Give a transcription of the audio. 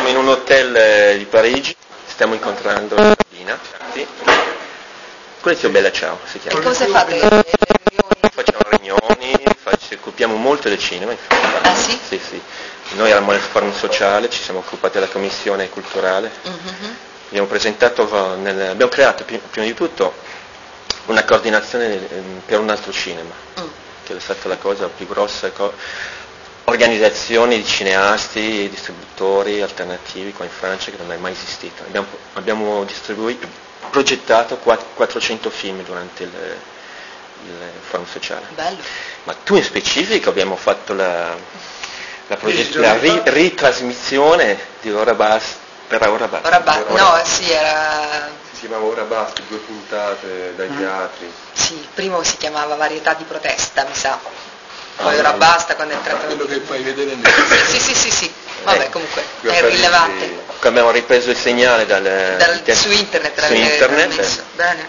Siamo in un hotel di Parigi, stiamo incontrando Lina. Questo è Bella Ciao, si chiama. E cosa fate? Le riunioni? Facciamo riunioni, ci occupiamo molto del cinema. Infatti. Ah sì? Sì, sì. Noi eravamo nel forum sociale, ci siamo occupati della commissione culturale. Abbiamo creato prima di tutto una coordinazione per un altro cinema, che è stata la cosa più grossa. Organizzazioni di cineasti, distributori alternativi qua in Francia che non è mai esistito. Abbiamo progettato 400 film durante il forum sociale. Bello. Ma tu in specifico abbiamo fatto la ritrasmissione di Ora Basta. Era Ora Basta. No, sì, era... Si chiamava Ora Basta, 2 puntate dai teatri. Sì, il primo si chiamava Varietà di protesta, mi sa. Poi Ora Basta quando è entrato... Quello che fai vedere nel... Sì. Vabbè, comunque, è rilevante. Abbiamo ripreso il segnale Su internet. Bene.